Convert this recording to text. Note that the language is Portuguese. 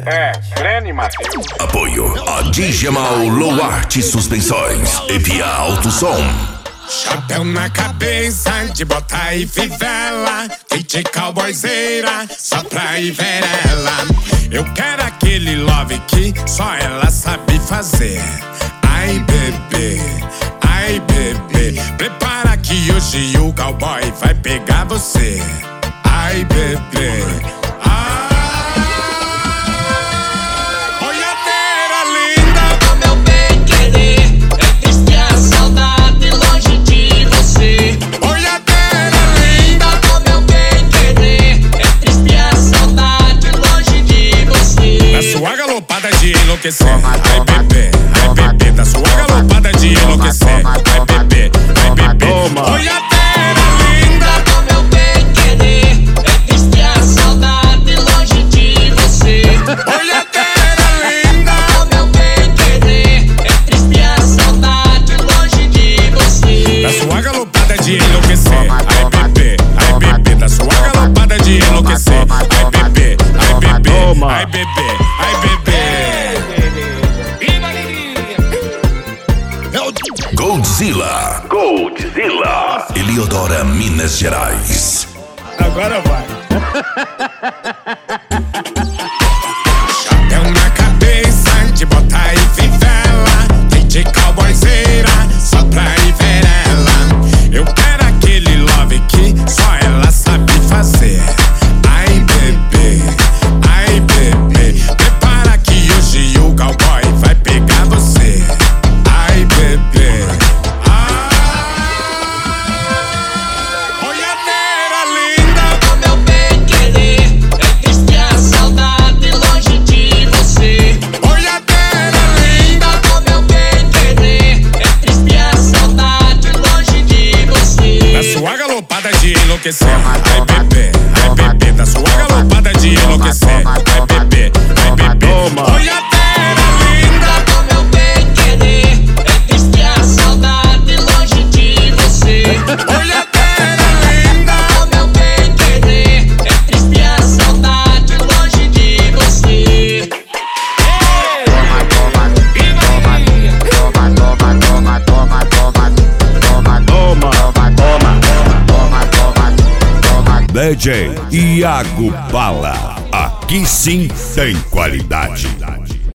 Grêmio Matheus. Apoio a Digemal Low Art Suspensões e Via Alto Som. Chapéu na cabeça, de bota e fivela, kit cowboyzeira, só pra ir ver ela. Eu quero aquele love que só ela sabe fazer. Ai bebê, prepara que hoje o cowboy vai pegar você. Ai bebê, de enlouquecer, ai bebê, da sua galopada de enlouquecer, ai bebê, olha a terra linda, como eu bem querer, é triste a saudade longe de você. Olha a terra linda, como eu bem querer, é triste a saudade longe de você. da sua galopada de enlouquecer, ai bebê, da sua galopada de enlouquecer, ai bebê, ai bebê. Godzilla, Eliodora, Minas Gerais. Agora vai. Chapéu na cabeça, de bota e fivela, kit cowboyzeira, só pra ir ver ela. Eu quero aquele love que só ela sabe fazer. Ai bebê, prepara que hoje o cowboy vai pegar você. Ai bebê, de enlouquecer, ai bebê, da sua galopada de enlouquecer, ai bebê, olha a terra linda, como eu bem querer, é triste a saudade longe de você. olha a terra linda, como eu bem querer, é triste a saudade longe de você. DJ Iago Bala, aqui sim tem qualidade.